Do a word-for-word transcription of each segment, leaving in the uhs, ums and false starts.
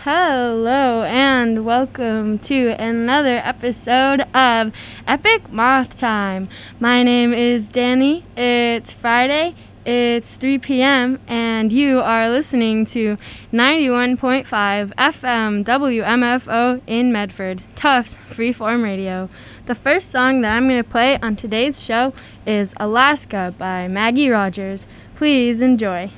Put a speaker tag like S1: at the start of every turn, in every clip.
S1: Hello and welcome to another episode of Epic Moth Time. My name is Danny. It's Friday. It's three p.m. and you are listening to ninety-one point five F M W M F O in Medford, Tufts Freeform Radio. The first song that I'm going to play on today's show is Alaska by Maggie Rogers. Please enjoy.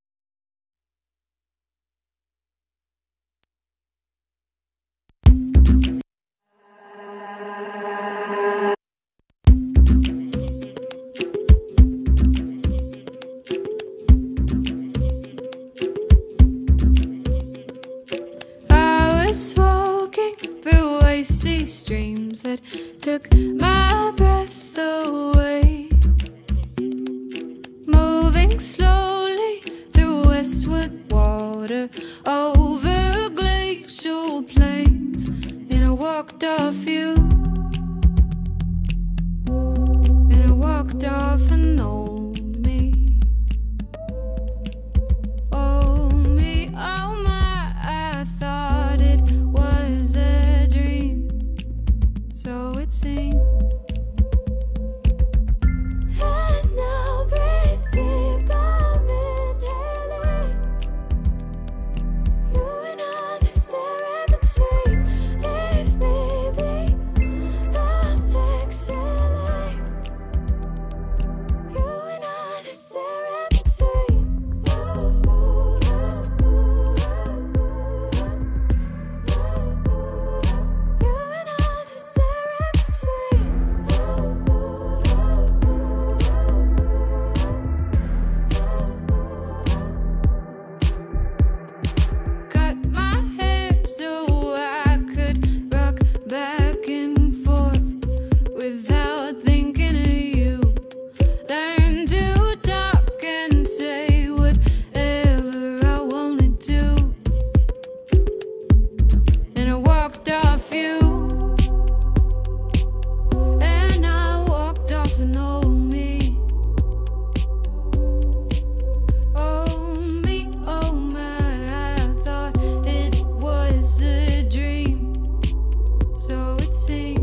S2: Icy streams that took my breath away, moving slowly through westward water, over glacial plains, and I walked off you, and I walked off an old me. Oh me, oh my, I thought it was a dream, so it seemed. And now breathe deep, I'm inhaling. You and others are in between. Leave me be, I'm exhaling. You and others are in between. Ooh, ooh, ooh, ooh, ooh. You and others are in between. Ooh, ooh, ooh, ooh. Cut my hair so I could rock back and forth without thinking of you. Learn to talk and say whatever I wanted to, and I walked off you, and I walked off an old me. Oh me, oh my, I thought it was a dream, so it seemed.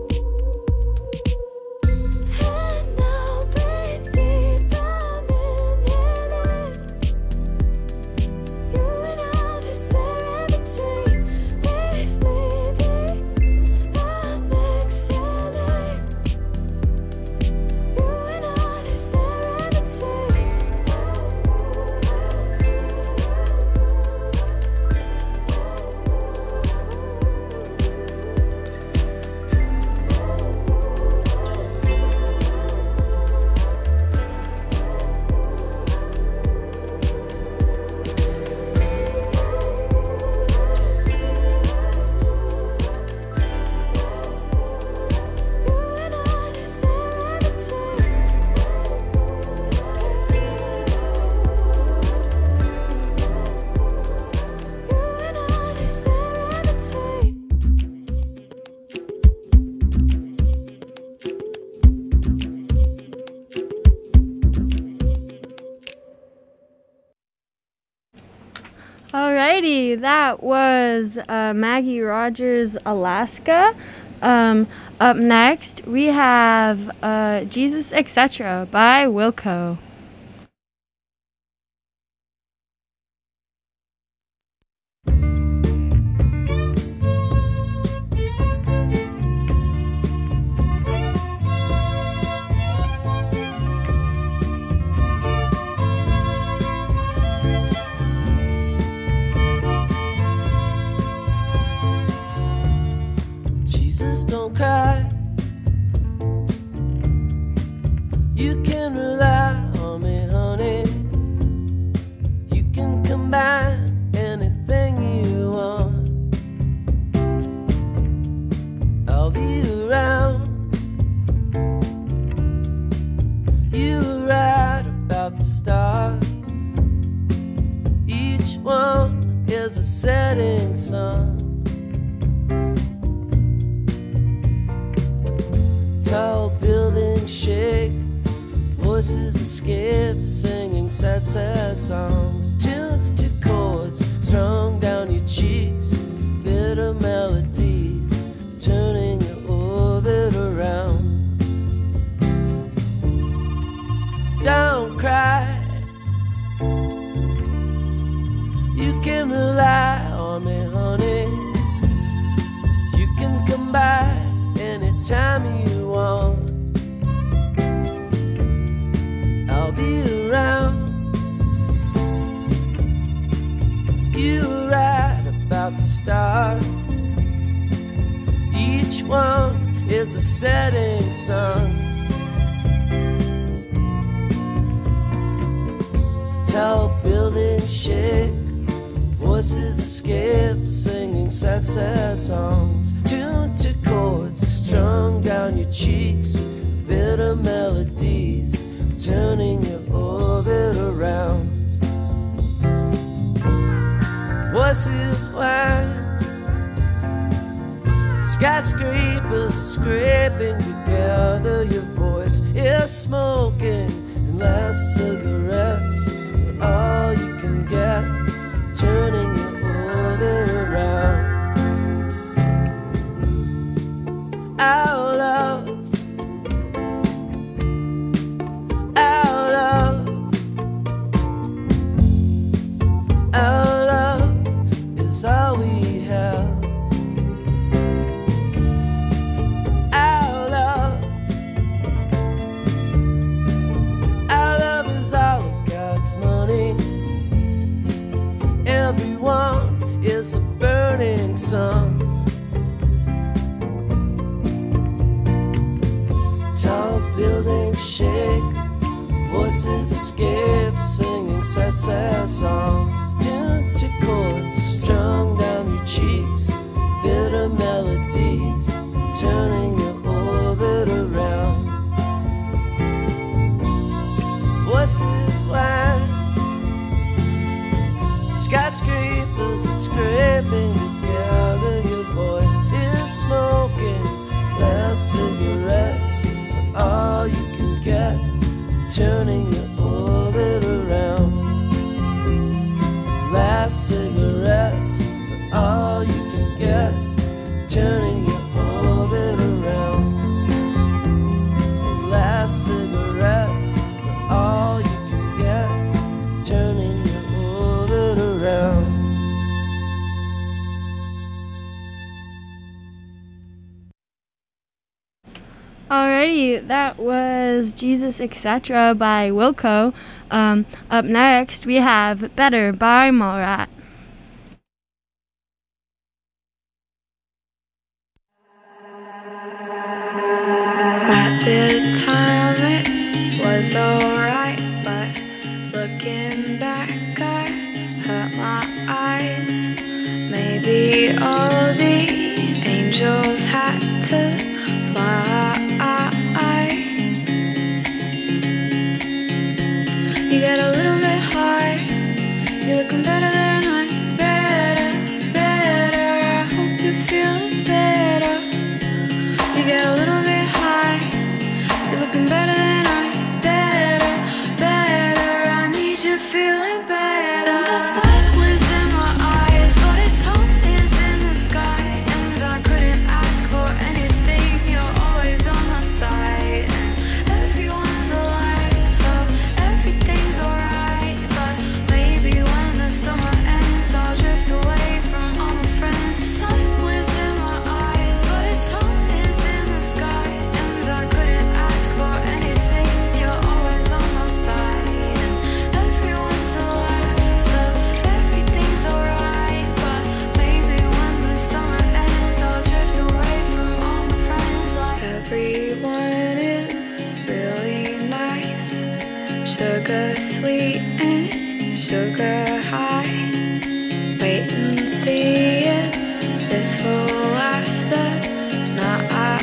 S2: And now breathe deep, I'm inhaling. You and others are in between. Leave me be, I'm exhaling. You and others are in between. You and others are in between. You and others are in between.
S1: Alrighty, that was uh, Maggie Rogers, Alaska. Um, up next, we have uh, Jesus, et cetera by Wilco.
S3: Jesus, don't cry. You can rely on me, honey. You can combine anything you want. I'll be around. You were right about the stars. Each one is a setting sun. Tall buildings shake, voices escape, singing sad, sad songs, tuned to chords strung down your cheeks. You can rely on me, honey. You can come by anytime you want. I'll be around. You were right about the stars. Each one is a setting sun. Tall buildings shake, voices escape, singing sad, sad songs. Tuned to chords strung down your cheeks, bitter melodies turning your orbit around. Voices whine, skyscrapers are scraping together. Your voice is smoking, and last cigarettes are all you can get, turning your orbit around. Our love, our love, our love is all we have. Our love, our love is all of God's money. Everyone is a burning sun. Tall buildings shake, voices escape, singing sad, sad songs. Tuned to chords strung down your cheeks, bitter melodies turning your orbit around. Voices whine, skyscrapers are scraping together. Your voice is smoking, last cigarettes are all you can get, turning your orbit around. Last cigarettes are all you can get, turning your orbit around. Last cigarettes are all you can get, turning your orbit around.
S1: Alrighty, that was Jesus et cetera by Wilco. Um, up next, we have Better by Mallrat.
S2: At the time it was alright, but looking back I hurt my eyes. Maybe all the angels had to fly. You get a little bit high, you're looking better than I. Better, better, I hope you're feeling better. You get a little bit high, you're looking better than I. Better, better, I need you feeling better. And the sun was in my eyes, but its home is in the sky. And I couldn't ask for anything, you're always on my side. And everyone's alive, so everything's alright. But maybe when the summer ends, I'll drift away from all my friends. The sun was in my eyes, but its home is in the sky. And I couldn't ask for anything, you're always on my side. And everyone's alive, so everything's alright. But maybe when the summer ends, I'll drift away from all my friends. Like everyone is really nice, sugar sweet and sugar high. Wait and see if this will last the night.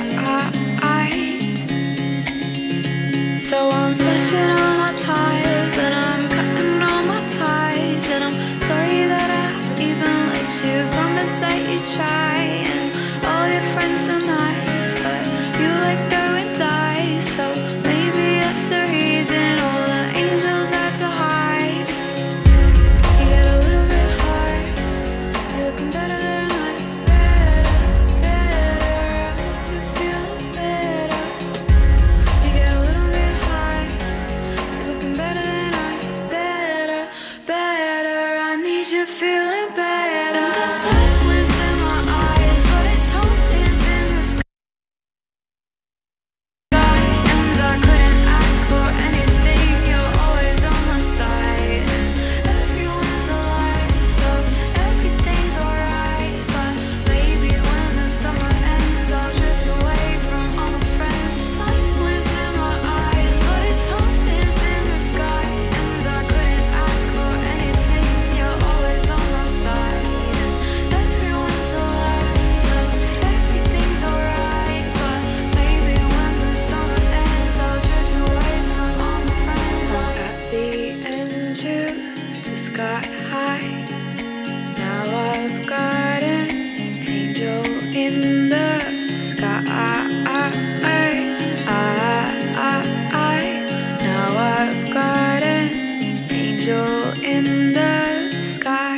S2: So I'm slashing all my tires and I'm cutting all my ties. And I'm sorry that I even let you promise that you try. And all your friends are nice, but you let go and die. So maybe that's the reason all the angels had to hide. You get a little bit high, you're looking better than I. Better, better, I hope you feel better. You get a little bit high, you're looking better than I. Better, better, I need you you're feeling better. And the sun was in my eyes, but its home is in the sky. And I couldn't ask for anything, you're always on my side. Everyone's alive, so everything's alright. But maybe when the summer ends, I'll drift away from all my friends. The sun was in my eyes, but its home is in the sky. And I couldn't ask for anything, you're always on my side. Everyone's alive, so everything's alright. But maybe when the summer ends, I'll drift away from all my friends. At the end, you just got high. Now I've got an angel in the sky. Now I've got an angel in the sky.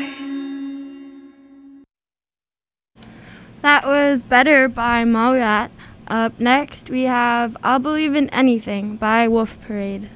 S1: That was Better by Mallrat. Up next, we have I'll Believe in Anything by Wolf Parade.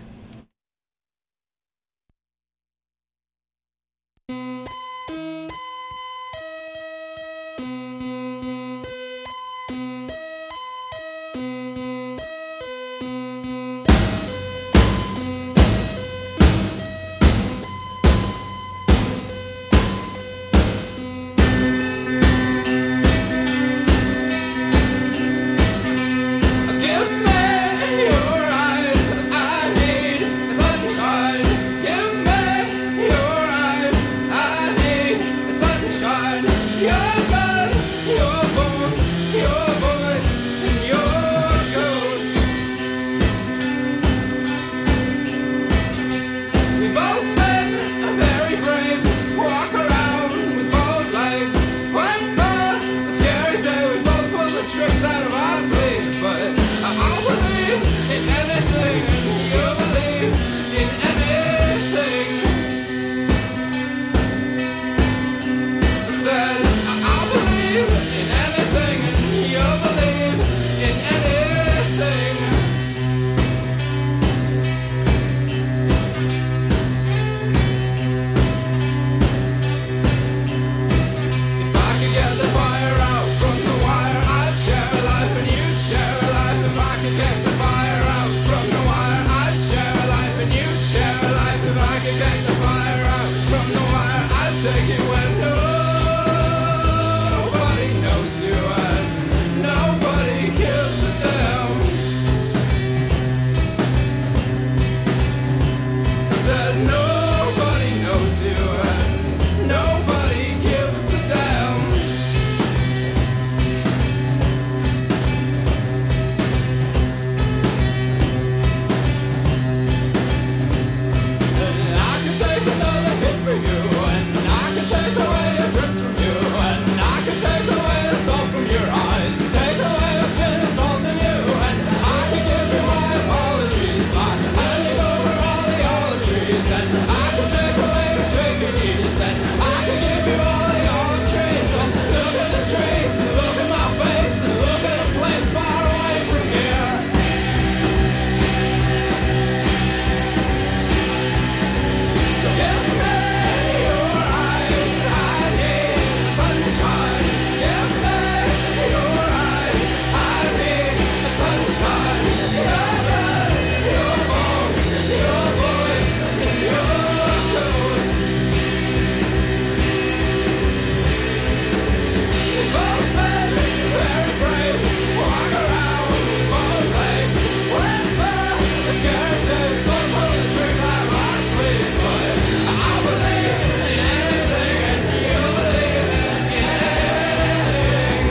S4: Give me your eyes, I need sunshine. Give me your eyes, I need sunshine. Your blood, your bones, your voice, and your ghost. We've both been very brave, walk around with both legs. Went for the scary day, we both pull the tricks out of our sleeves. But I'll believe in anything, and you believe in anything. I said I'll believe in anything, and you believe in anything. If I could get the fire out from the wire, I'd share a life and you'd share a life. If I could take the fire out from the wire, I'd share a life and you'd share a life. If I could take the fire out from the wire, I'd take you where nobody knows you and nobody gives a damn. I said nobody knows you and nobody gives a damn. And I can take another hit for you, and I can take away your trips from you, and I can take away the salt from your eyes, and take away what's been assaulting you, and I can give you my apologies by handing over all the olive trees, and I can take away your shaking knees, and I can give you all the olive trees, and look at the trees, and look at my face, and look at a place far away from here. So give me your eyes, I need sunshine. Give me your eyes, I need sunshine. Your blood, your bones, your voice, and your ghost. We've both been very brave, walk around with both legs. Went for the scary days, don't pull the tricks out of our sleeves. But I believe in anything, and you believe in anything.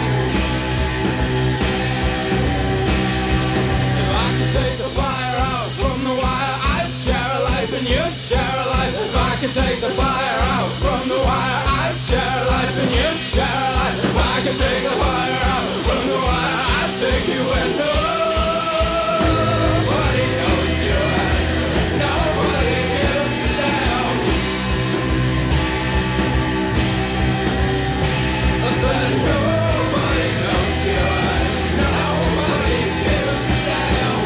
S4: If I could take the fire out from the wire, I'd share a life and you'd share a life. If I could take the fire out from the wire, I'd share a life and you'd share a life. If I could take the fire out from the wire, I'd take you where nobody knows you and nobody gives a damn. I said nobody knows you and nobody gives a damn.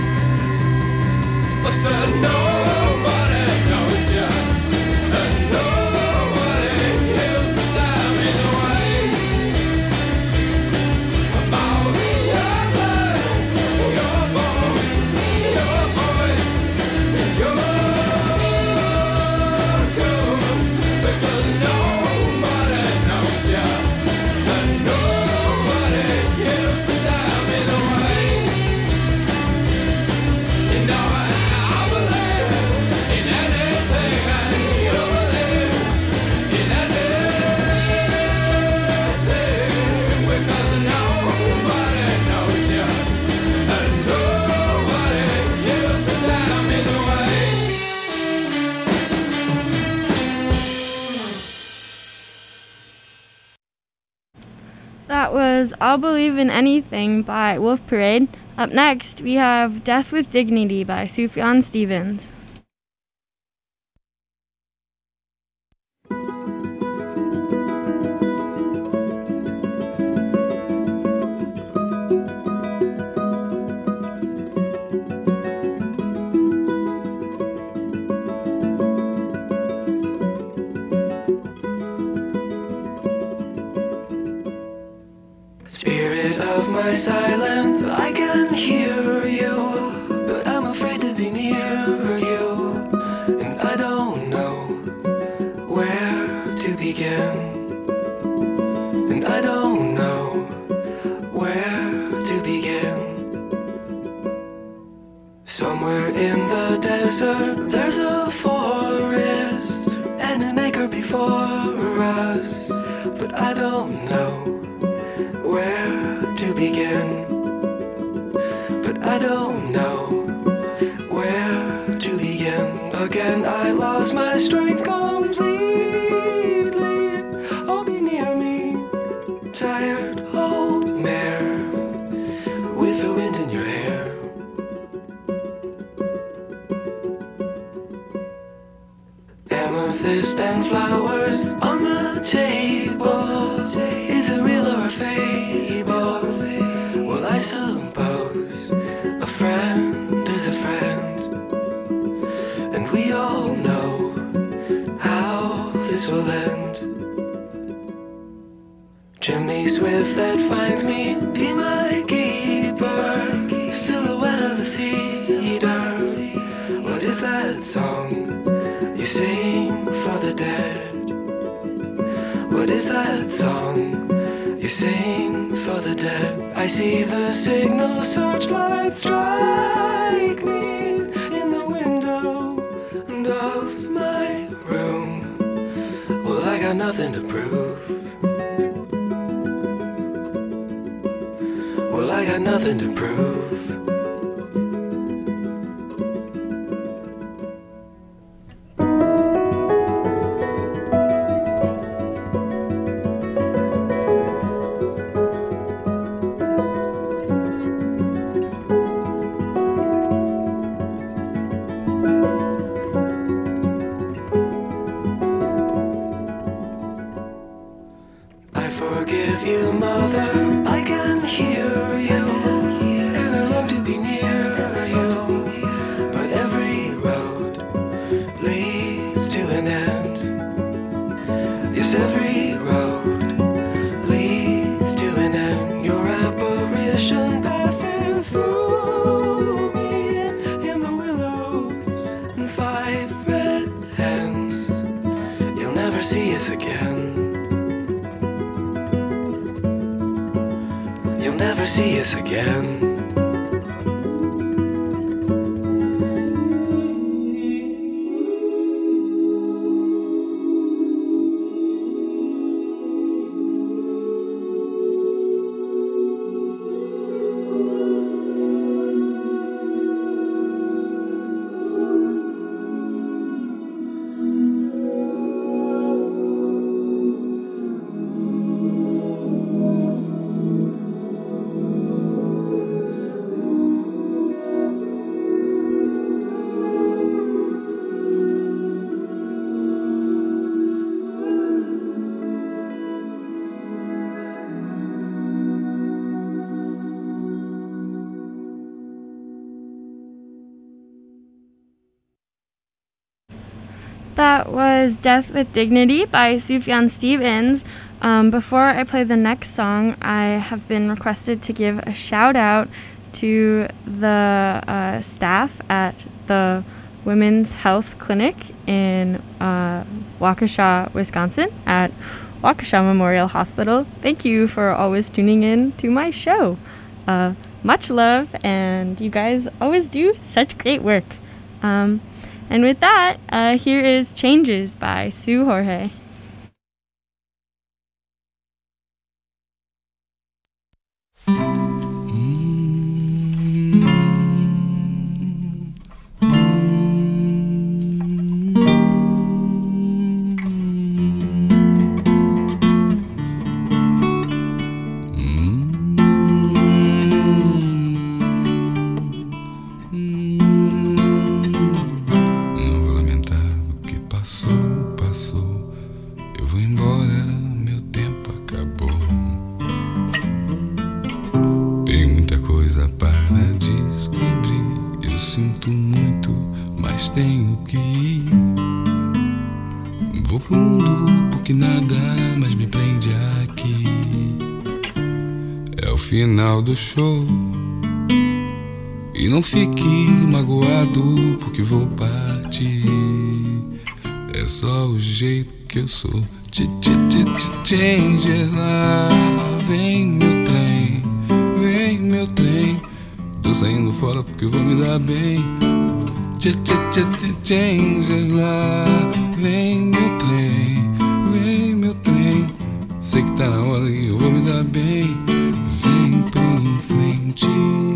S4: I said nobody knows you and nobody
S1: That was I'll Believe in Anything by Wolf Parade. Up next, we have Death with Dignity by Sufjan Stevens.
S3: Spirit of my silence, I can hear you, but I'm afraid to be near you, and I don't know where to begin, and I don't know where to begin. Somewhere in the desert, there's a forest, and an acre before us, but I don't know where to begin, but I don't know where to begin. Again I lost my strength completely. Oh, be near me, tired old mare with the wind in your hair. Amethyst and flowers on the table. Is it real or a fable? Well, I suppose a friend is a friend, and we all know how this will end. Chimney swift that finds me, be my keeper. Silhouette of a cedar. What is that song you sing for the dead? What is that song you sing for the dead? I see the signal searchlight strike me in the window of my room. Well, I got nothing to prove. Well, I got nothing to prove. Forgive you, mother, I can hear you, and I long to be near you, but every road leads to an end. Yes, every road leads to an end. Your apparition passes through me in the willows and five red hens. You'll never see us again. You'll never see us again.
S1: That was Death with Dignity by Sufjan Stevens. Um, before I play the next song, I have been requested to give a shout out to the uh, staff at the Women's Health Clinic in uh, Waukesha, Wisconsin at Waukesha Memorial Hospital. Thank you for always tuning in to my show. Uh, much love, and you guys always do such great work. Um, And with that, uh, here is Changes by Sue Jorge.
S5: vou embora, meu tempo acabou. Tem muita coisa para descobrir. Eu sinto muito, mas tenho que ir. Vou pro mundo porque nada mais me prende aqui. É o final do show. E não fique magoado porque vou partir. É só o jeito que eu sou. Changes lá. Vem meu trem, vem meu trem. Tô saindo fora porque eu vou me dar bem. Changes lá. Vem meu trem, vem meu trem. Sei que tá na hora e eu vou me dar bem. Sempre em frente,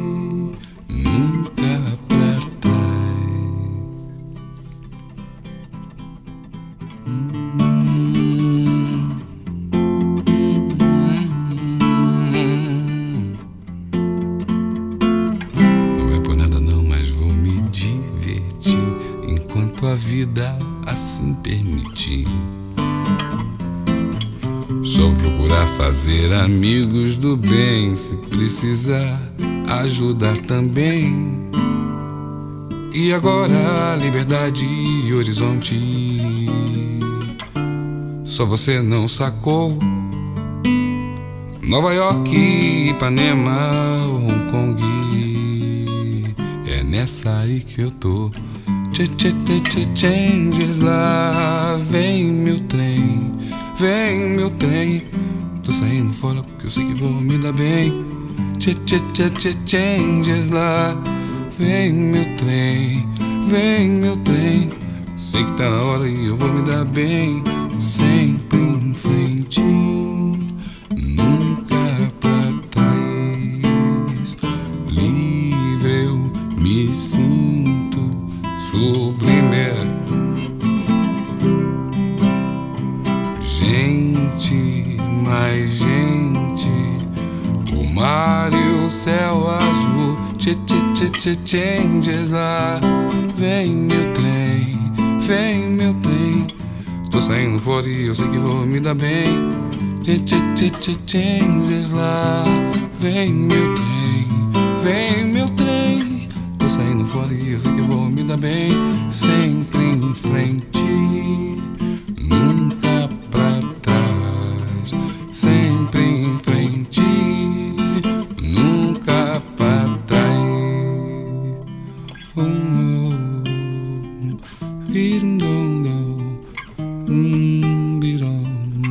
S5: nunca pra trás. Hum, hum, hum. Não é por nada não, mas vou me divertir enquanto a vida assim permitir. Só procurar fazer amigos do bem. Se precisar, ajudar também. E agora, liberdade e horizonte. Só você não sacou. Nova York, Ipanema, Hong Kong. É nessa aí que eu tô. Changes lá. Vem meu trem, vem meu trem. Tô saindo fora porque eu sei que vou me dar bem. Changes lá. Vem meu trem, vem meu trem. Sei que tá na hora e eu vou me dar bem. Sempre em frente, nunca pra trás. Livre eu me sinto, sublime. Gente, mais gente. O mar e o céu azul. Changes lá. Vem meu trem, vem meu trem. Tô saindo fora e eu sei que vou me dar bem. Changes lá. Vem meu trem, vem meu trem. Tô saindo fora e eu sei que vou me dar bem. Sempre em frente, nunca pra trás. Sempre em frente, nunca pra trás. Oh, oh, birindom, hum, birom,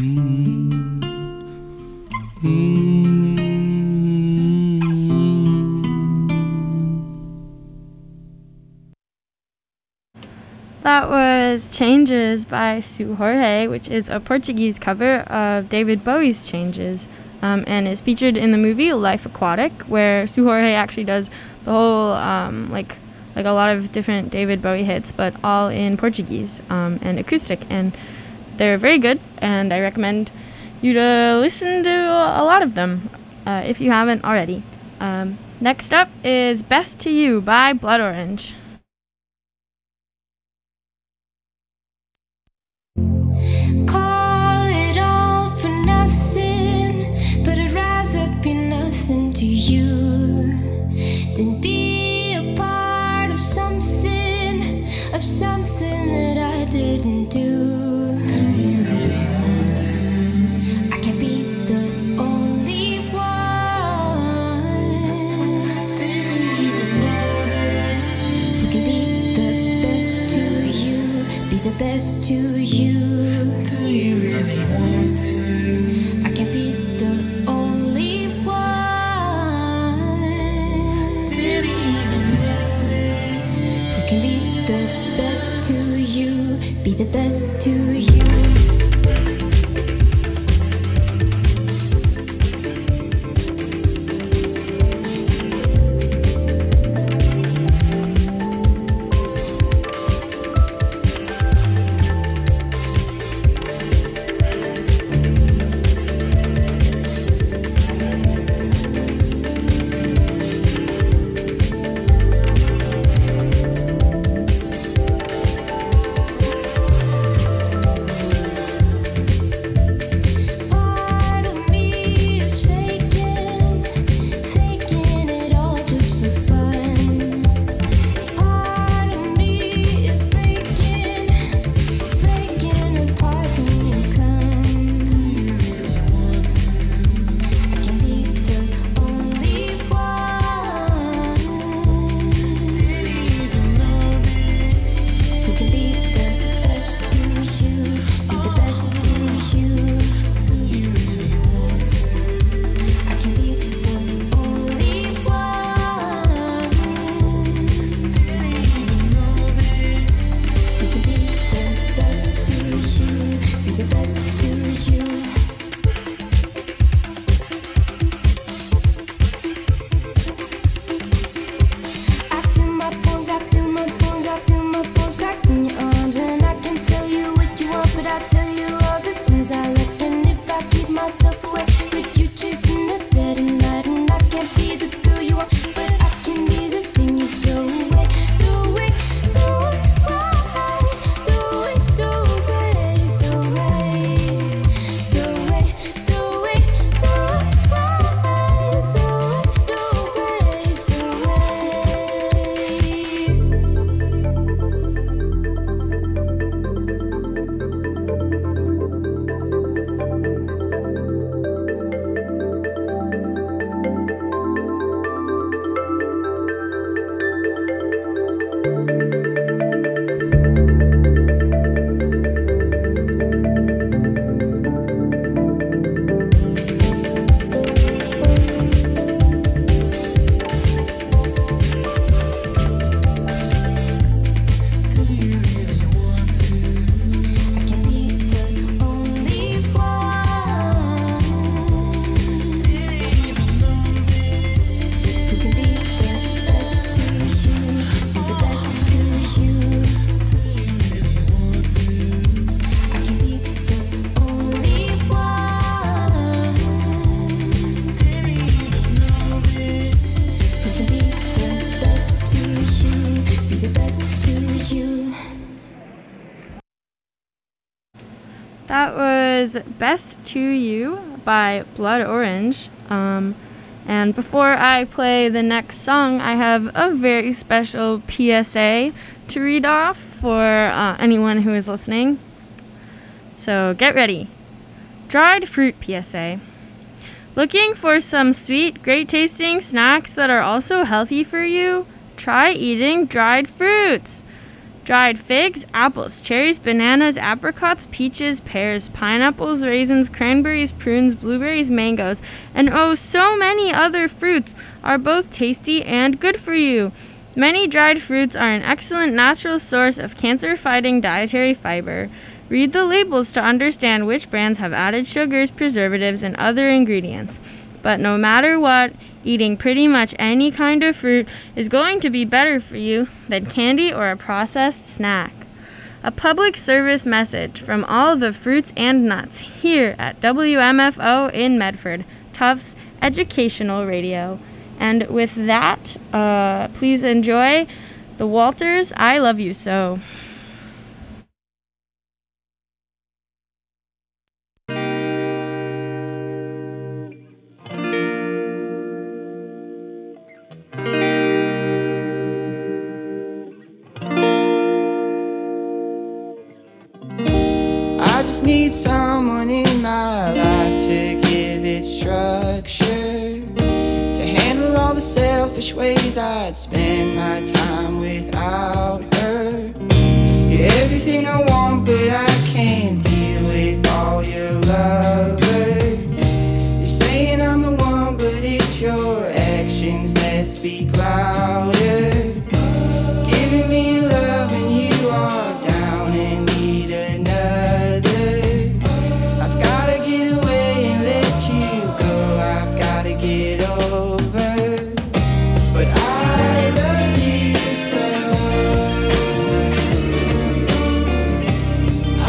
S5: hum, hum.
S1: That was Changes by Su Jorge, which is a Portuguese cover of David Bowie's Changes, um, and is featured in the movie Life Aquatic, where Su Jorge actually does the whole, um, like, like a lot of different David Bowie hits, but all in Portuguese um, and acoustic, and they're very good, and I recommend you to listen to a lot of them uh, if you haven't already. Um, next up is Best to You by Blood Orange.
S2: Call it all for nothing, but I'd rather be nothing to you than be a part of something, of something that I didn't do. I can't be the only one. you. I feel my bones, I feel my bones, I feel my bones crack in your arms. And I can tell you what you want, but I tell you all the things I like. And if I keep myself away, would you chasing the dead at night? And I can't be the girl you want, but I can be the thing you throw away. Throw away, throw away, throw away, throw away, throw away, throw away, throw away, throw away, throw away, throw away, throw away.
S3: Do you really want to?
S2: I can be the only one who can be the best to you, be the best to you. I can be the only one who can be the best to you, be the best to you.
S1: That was Best to You by Blood Orange. Um, and before I play the next song, I have a very special P S A to read off for uh, anyone who is listening. So get ready. Dried fruit P S A. Looking for some sweet, great tasting snacks that are also healthy for you? Try eating dried fruits. Dried figs, apples, cherries, bananas, apricots, peaches, pears, pineapples, raisins, cranberries, prunes, blueberries, mangoes, and oh, so many other fruits are both tasty and good for you. Many dried fruits are an excellent natural source of cancer-fighting dietary fiber. Read the labels to understand which brands have added sugars, preservatives, and other ingredients. But no matter what, eating pretty much any kind of fruit is going to be better for you than candy or a processed snack. A public service message from all the fruits and nuts here at W M F O in Medford, Tufts Educational Radio. And with that, uh, please enjoy the Walters' I Love You So.
S6: I just need someone in my life to give it structure, to handle all the selfish ways I'd spend my time without her. You're everything I want, but I can't deal with all your lovers. You're saying I'm the one, but it's your actions that speak louder. Giving me love and you are down and need another. I've gotta get away and let you go. I've gotta get over. But I love you so. I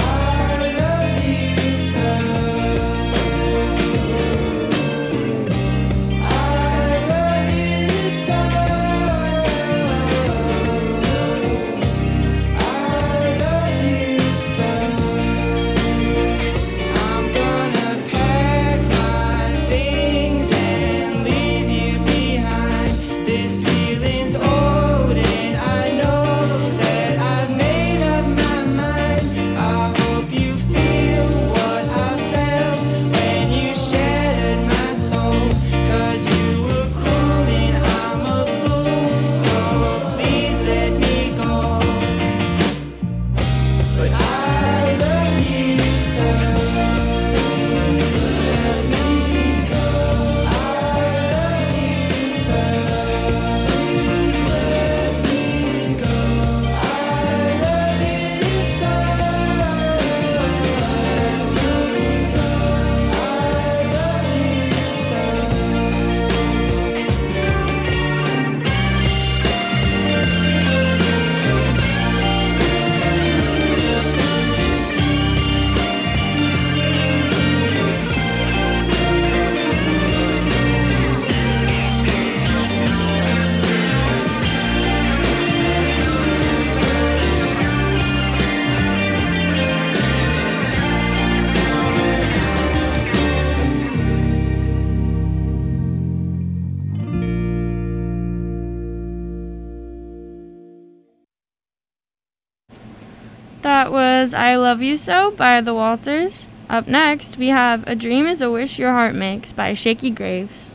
S1: that was I Love You So by The Walters. Up next, we have A Dream is a Wish Your Heart Makes by Shakey Graves.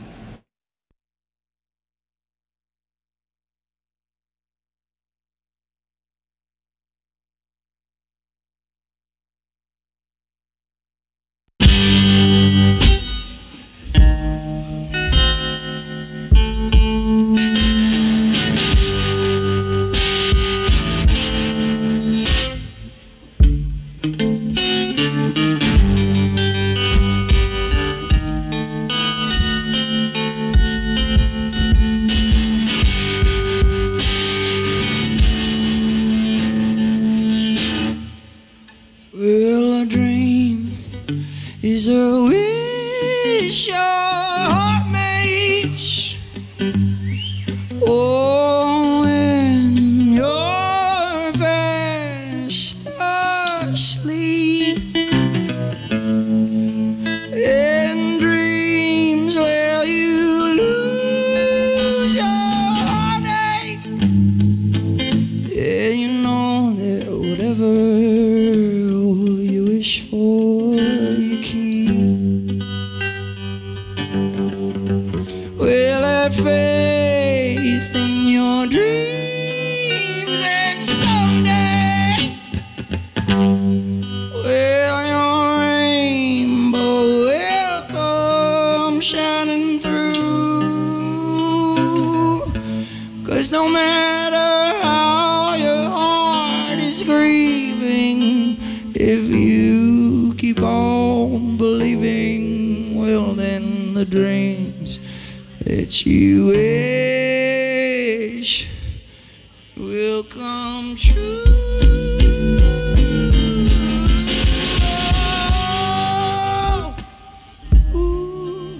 S6: Well, a dream is a wish your heart makes. Oh, when you're fast asleep. In dreams where you lose your heartache. Yeah, you know that whatever you wish for, you keep. Well, have faith in your dreams, and someday, well, your rainbow will come shining through. 'Cause no matter how your heart is grieving, if you keep on believing, well, then the dreams that you wish will come true. Ooh.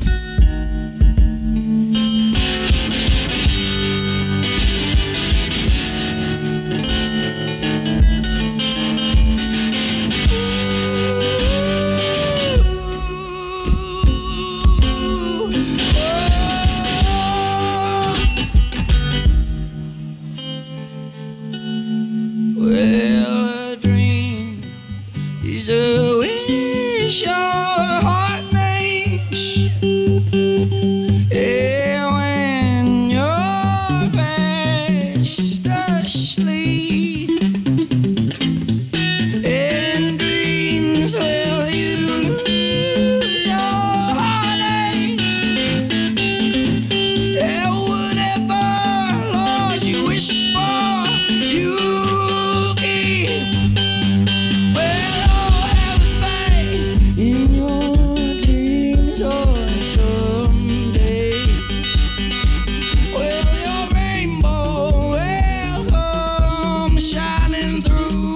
S6: Well, a dream is a wish your heart makes. Yeah, when you're fast asleep. In dreams, well, you lose your heartache. Yeah, whatever, Lord, you wish for, you keep. Well, oh, have faith in your dreams, or someday, well, your rainbow will come shining through.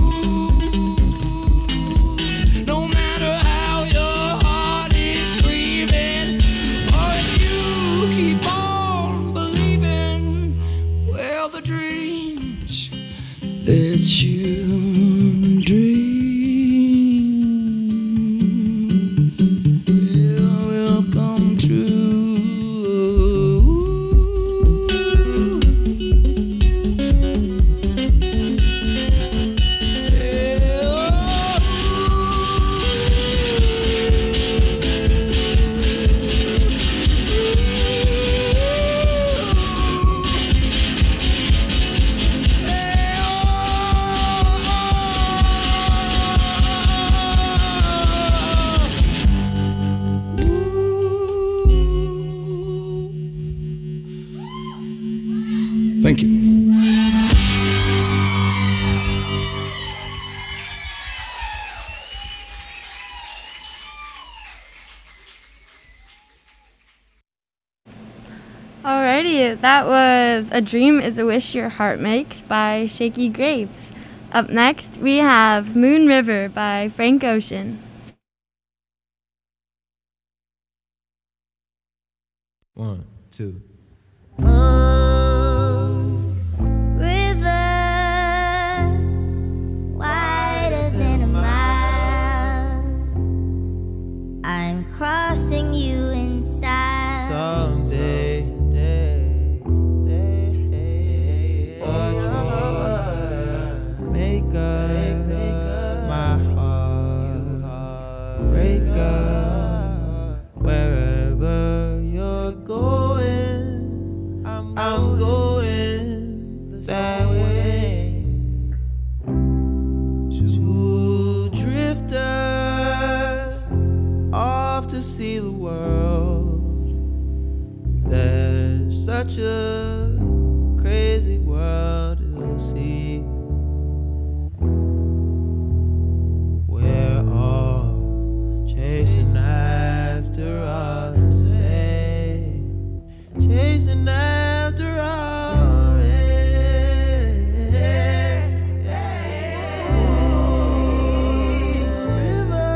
S6: No matter how your heart is grieving, or if you keep on believing, well, the dreams that you dream will, will come true. Thank you.
S1: Alrighty, that was A Dream is a Wish Your Heart Makes by Shakey Graves. Up next, we have Moon River by Frank Ocean.
S3: One, two.
S7: I'm crossing you in style.
S3: Someday, day, day, a dream, make a, make a wherever you're going, I'm going that way. Two drifters off to see the world. There's such a crazy world you'll see. We're all chasing after all the same, chasing after all the river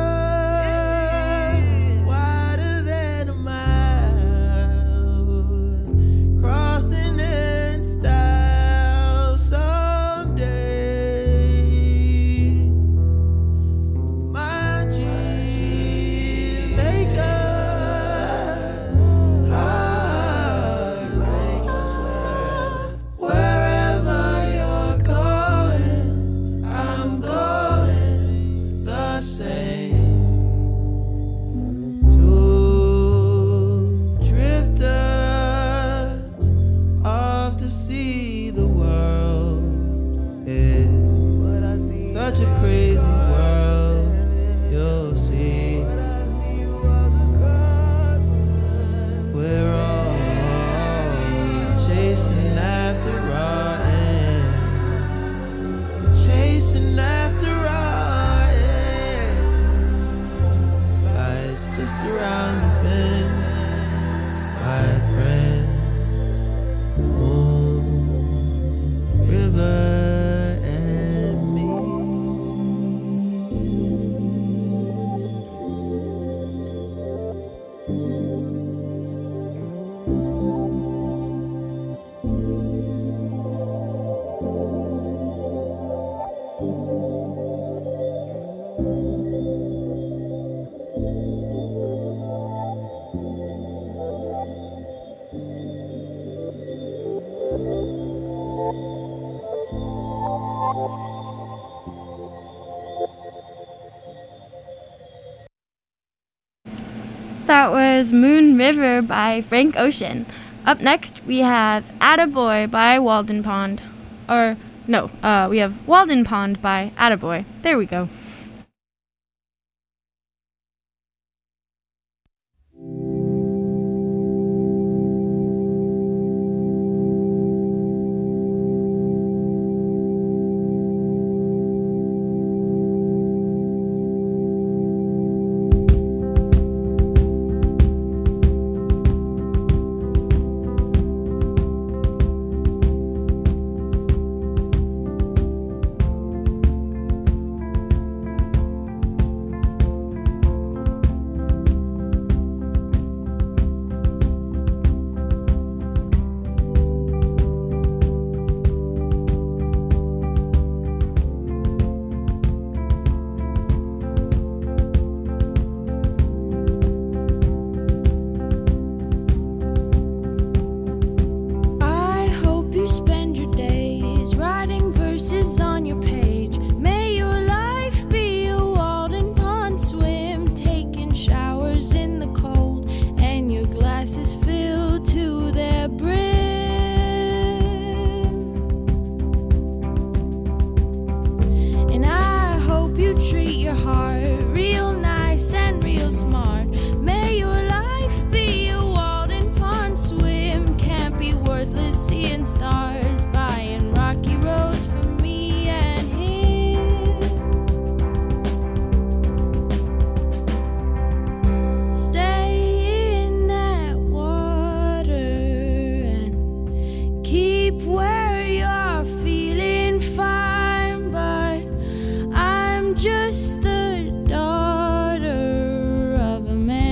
S3: wider than a mile, crossing in style someday. My dream maker, wherever you're going, I'm going the same. Two drifters off to see the world. It's such a crazy world you'll see. We're all chasing after our end, chasing after our ends. Life's just around the bend, my friend. Moon, river, and me.
S1: That was Moon River by Frank Ocean. Up next, we have Attaboy by Walden Pond. Or, no, uh, we have Walden Pond by Attaboy. There we go.
S2: I hope you spend your days writing verses on your page. May your life be a Walden Pond swim, taking showers in the cold, and your glasses filled to their brim. And I hope you treat your heart real nice and real smart. May your life be a Walden Pond swim, can't be worthless seeing stars, buying rocky roads for me and him. Stay in that water and keep where you're feeling fine, but I'm just the daughter of a man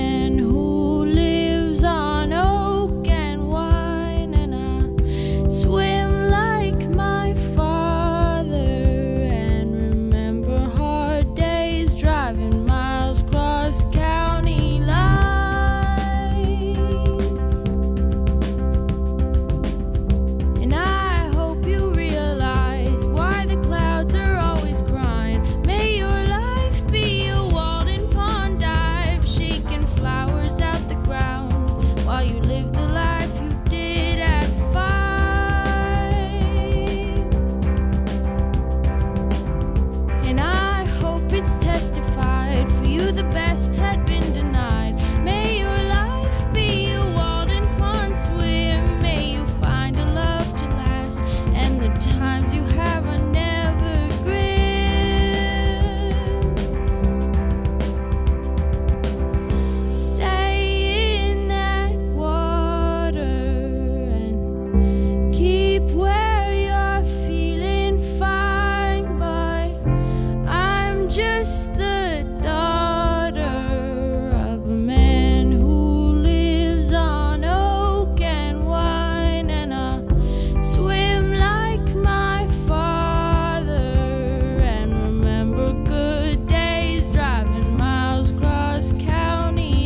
S2: picking flowers out the ground while you live the life you did at five. And I hope it's testified for you the best had been denied. May your life be a Walden Pond swim. May you find a love to last, and the times you have are never grim. Stay in that water and keep where you're feeling fine. But I'm just the daughter of a man who lives on oak and wine, and I swim like my father and remember good days driving miles cross county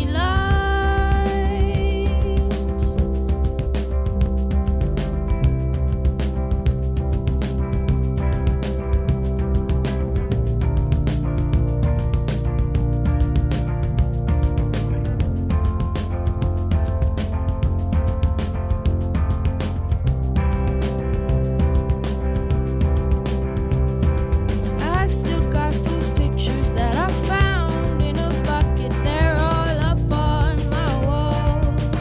S2: lines. I've still got those pictures that I found in a bucket. They're all up on my wall.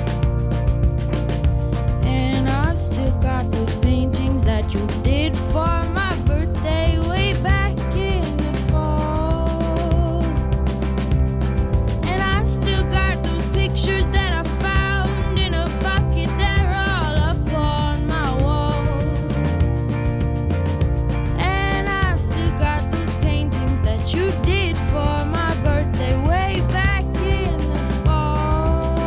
S2: And I've still got those paintings that you did for my birthday way back in the fall. And I've still got those pictures that I found in a bucket. They're all up on my wall. And I've still got those paintings that you did for my birthday way back in the fall.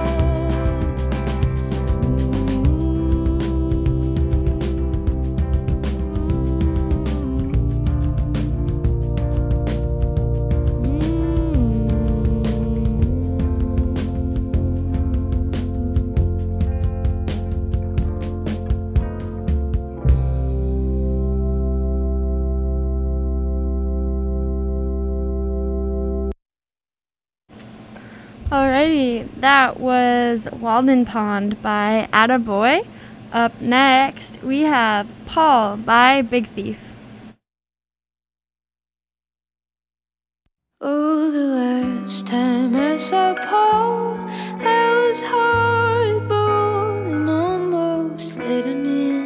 S1: Alrighty, that was Walden Pond by Attaboy. Up next, we have Paul by Big Thief.
S2: Oh, the last time I saw Paul, I was horrible and almost let him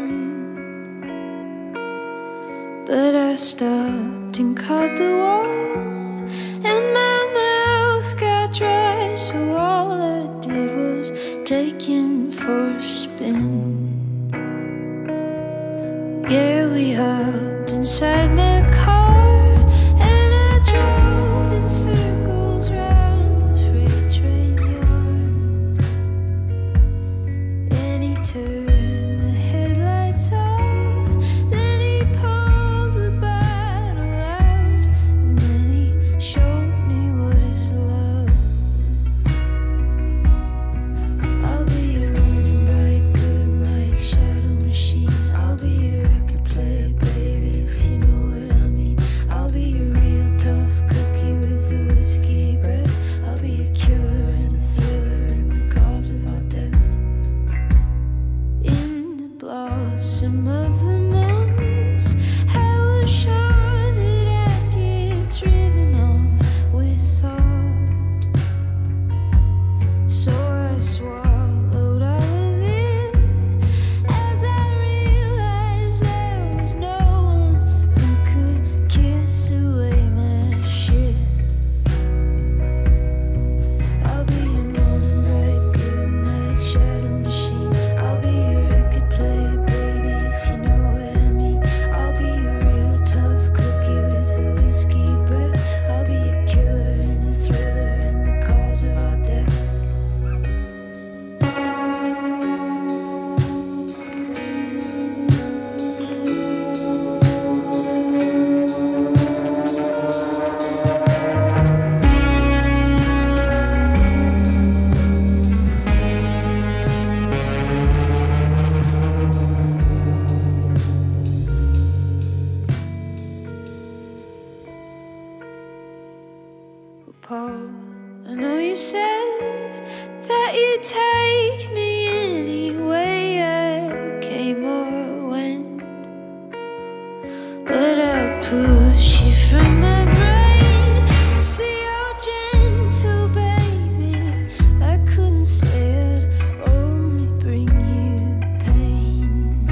S2: in. But I stopped and caught the wall, and my mouth got dry, so all I did was take him for a spin. Yeah, we hopped inside my car, and I drove in circles round the freight train yard. And he turned the headlights off, then he pulled the bottle out, and then he showed me what is love. I'll be a running bright good night shadow machine. I'll be a record player, baby, if you know what I let you take me any way I came or went, but I push you from my brain to see how gentle, baby. I couldn't stay, I'd only bring you pain.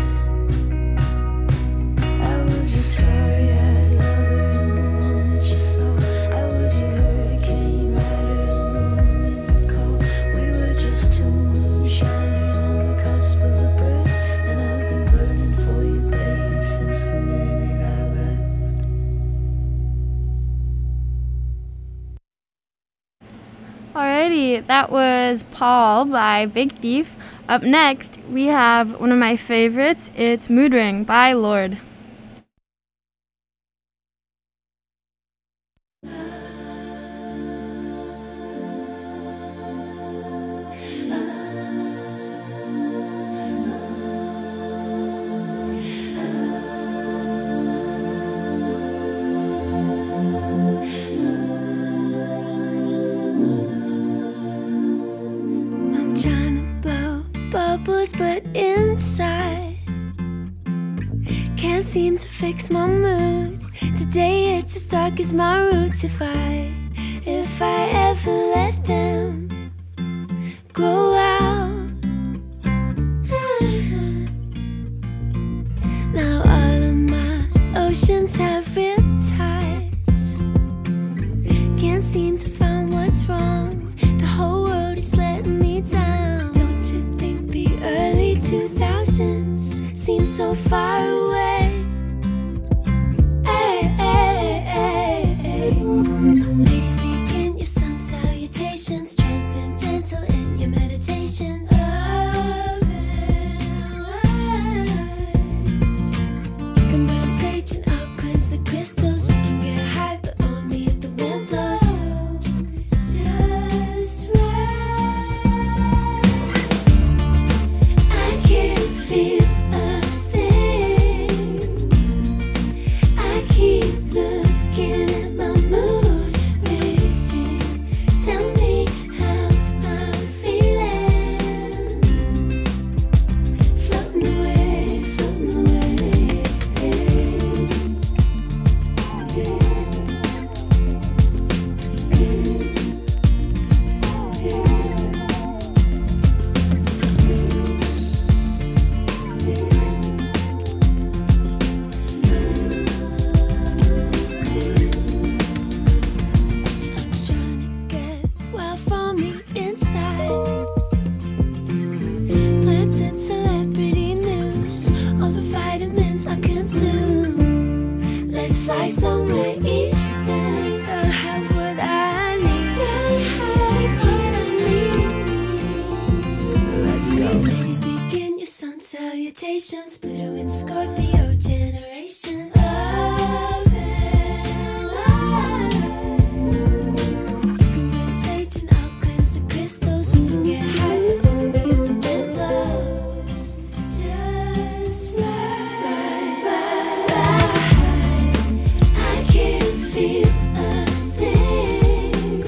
S2: I was your starry-eyed lover and the one that you saw. I was your hurricane rider and the moment you called. We were just two moonshiners on the cusp of a breath, and I've been burning for you, baby, since the minute I left.
S1: Alrighty, that was Paul by Big Thief. Up next, we have one of my favorites. It's Mood Ring by Lorde.
S2: I'm trying to blow bubbles, but inside can't seem to fix my mood. Today it's as dark as my roots. If I, if I ever let them grow out. Now all of my oceans have riptides. Can't seem to find what's wrong. The whole world is letting me down. Don't you think the early two thousands seem so far away? Hey, hey, hey, hey. Ladies, begin your sun salutations, transcendental in your meditations. You can burn sage and I'll cleanse the crystals. We can get high, but only if the wind blows. It's just right. I can't feel a thing. I keep looking at my mood ring. Tell me how I'm feeling. Floating away, floating away. I'm trying to get well from the inside. Planted celebrity news, all the vitamins I consume. Let's fly somewhere eastern. I'll have what I need. I'll have what I need. Let's go. Ladies, begin your sun salutations. Pluto and Scorpio generation. Love and light. You can burn sage and I'll cleanse the crystals. We can get high, but only if the wind blows. It's just right, right, right. I can't feel a thing.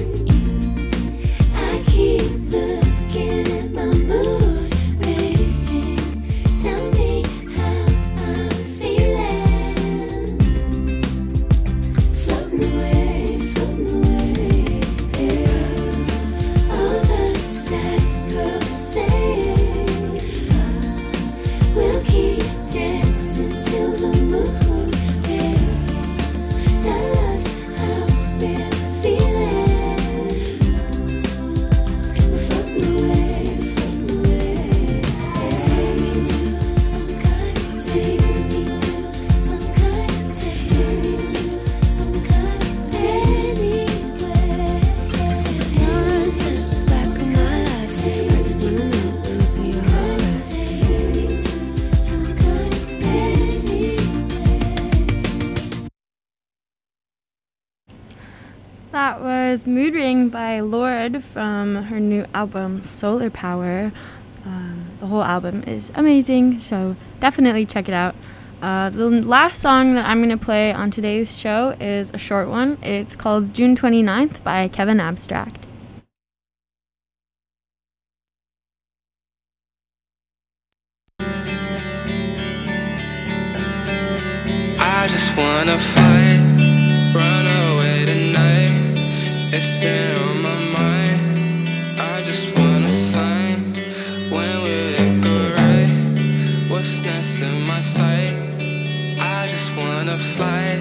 S2: I keep looking at my mood ring. Tell me how I'm feeling. Floating away, floating away. All the sad girls say we'll keep dancing till the moon rings. Tell us how we're feeling. We're floating away, floating away. Take me to some kind of, take me to some kind of, take me to some kind of anywhere. It's a sunset back in my life. I just wanna know if we alright. Take me to some kind of anywhere.
S1: That was Mood Ring by Lorde from her new album Solar Power. Um, the whole album is amazing, so definitely check it out. Uh, the last song that I'm going to play on today's show is a short one. It's called June twenty-ninth by Kevin Abstract.
S8: I just wanna fly, run away tonight. It's been on my mind. I just wanna sign. When will it go right? What's next in my sight? I just wanna fly.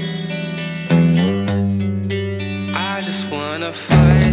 S8: I just wanna fly.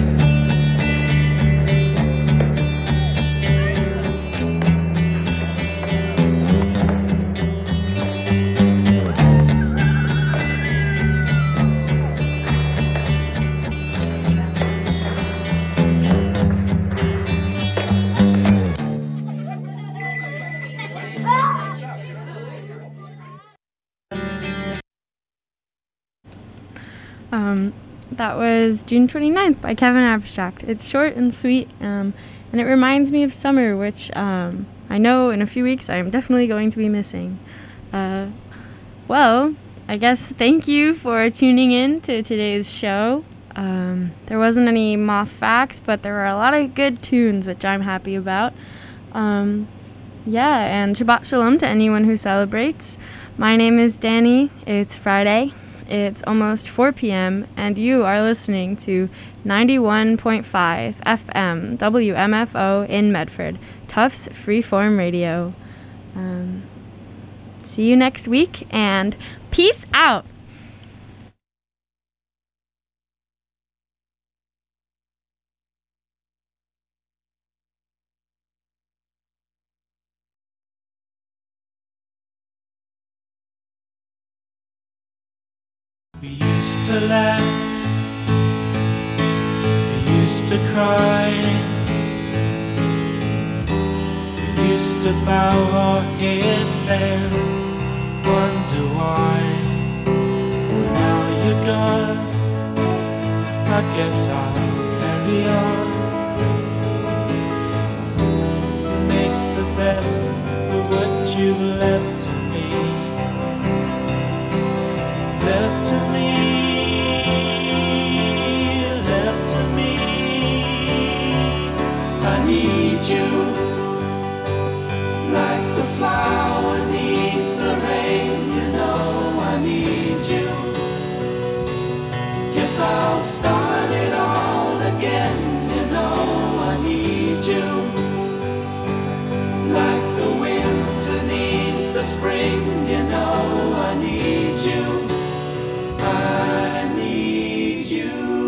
S1: Um, that was June twenty-ninth by Kevin Abstract. It's short and sweet, um, and it reminds me of summer, which um, I know in a few weeks I'm definitely going to be missing. Uh, well, I guess thank you for tuning in to today's show. Um, there wasn't any moth facts, but there were a lot of good tunes, which I'm happy about. Um, yeah, and Shabbat Shalom to anyone who celebrates. My name is Danny. It's Friday. It's almost four p.m. and you are listening to ninety-one point five F M W M F O in Medford, Tufts Freeform Radio. Um, see you next week, and peace out!
S9: We used to laugh, we used to cry, we used to bow our heads then, wonder why. Now you're gone, I guess I'll carry on, make the best of what you've left to me. Left to me, left to me. I need you, like the flower needs the rain. You know I need you. Guess I'll start it all again. You know I need you, like the winter needs the spring. You know I need you. I need you.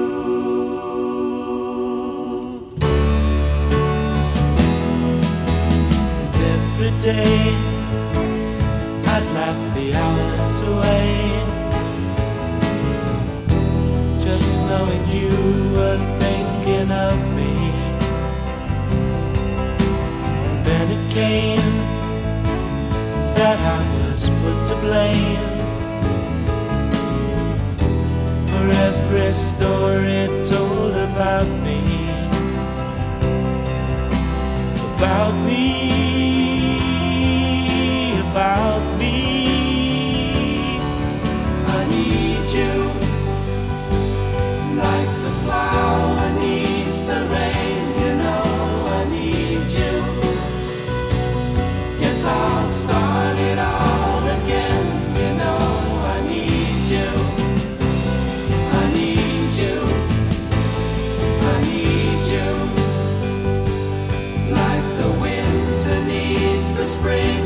S9: And every day I'd laugh the hours away, just knowing you were thinking of me. And then it came that I was put to blame for every story told about me, about me, about me. I need you, like the flower needs the rain. You know I need you. Guess I'll start it all again. You know I need you. Spring.